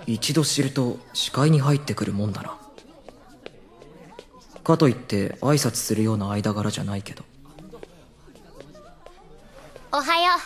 一度知ると視界に入ってくるもんだな。かといって挨拶するような間柄じゃないけど。 おはよ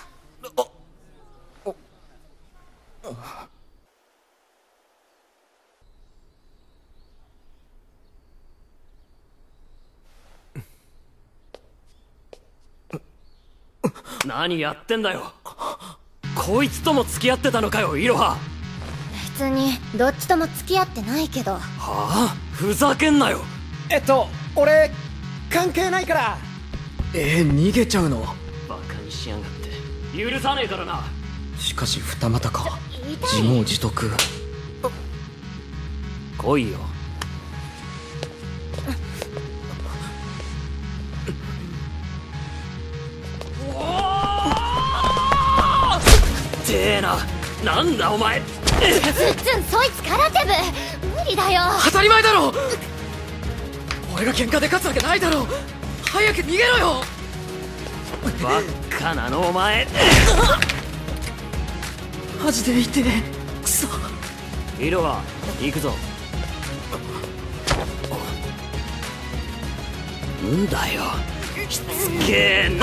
う。何やってんだよ。こいつとも付き合ってたのかよ、イロハ。 別にどっちとも付き合ってないけど。 はあ、ふざけんなよ。 俺関係ないから。 逃げちゃうの？ バカにしやがって許さねえからな。 しかし二股か。 痛い。 自業自得。 来いよ。てえな。なんだお前。 つっつん、そいつ空手部無理だよ。 当たり前だろ。俺が喧嘩で勝つわけないだろ。早く逃げろよ。 バッカなのお前。 マジで痛え。クソ。 イロハ、行くぞ。んだよ、きつけえな。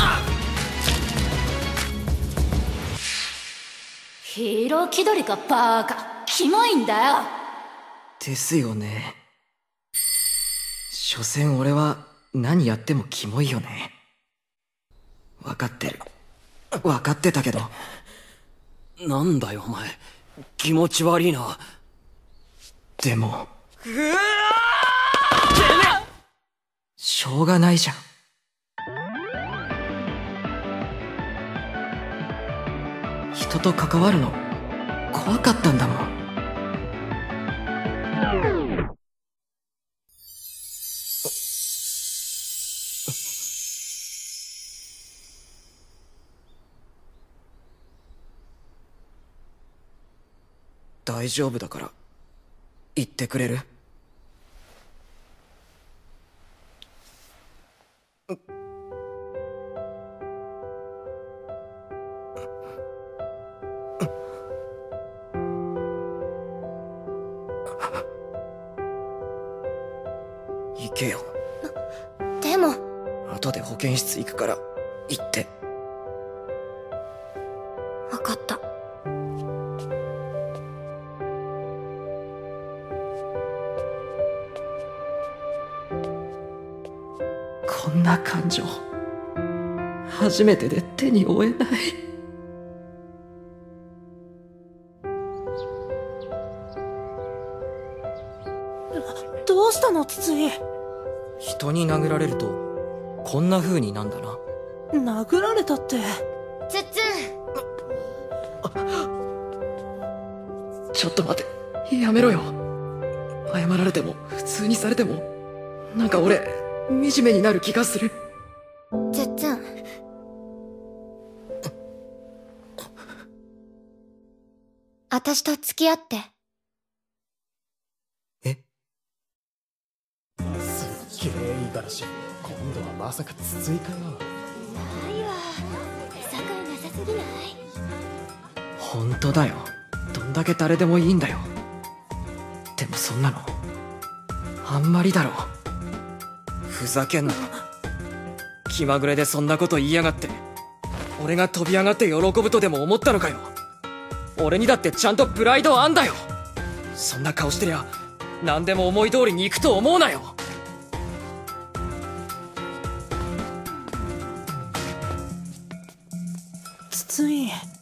ヒーロー気取りかバーカ。キモいんだよ。 ですよね。所詮俺は何やってもキモいよね。分かってる。分かってたけど。 なんだよお前、気持ち悪いな。 でもしょうがないじゃん。人と関わるの怖かったんだもん。大丈夫だから言ってくれる？行けよ。 でも後で保健室行くから行って。 分かった。 こんな感情初めてで手に負えない。 どうしたの筒井。 人に殴られるとこんな風になんだな。 殴られたって。 つっつん、 ちょっと待て、やめろよ。謝られても普通にされてもなんか俺惨めになる気がする。 つっつん、私と付き合って。 え？ すっげえいい話。今度はまさか筒井かよ。 ないわ、手境なさすぎない？ 本当だよ。どんだけ誰でもいいんだよ。でもそんなのあんまりだろ。ふざけんな。気まぐれでそんなこと言いやがって。俺が飛び上がって喜ぶとでも思ったのかよ。俺にだってちゃんとプライドあんだよ。そんな顔してりゃ何でも思い通りに行くと思うなよ。 筒井。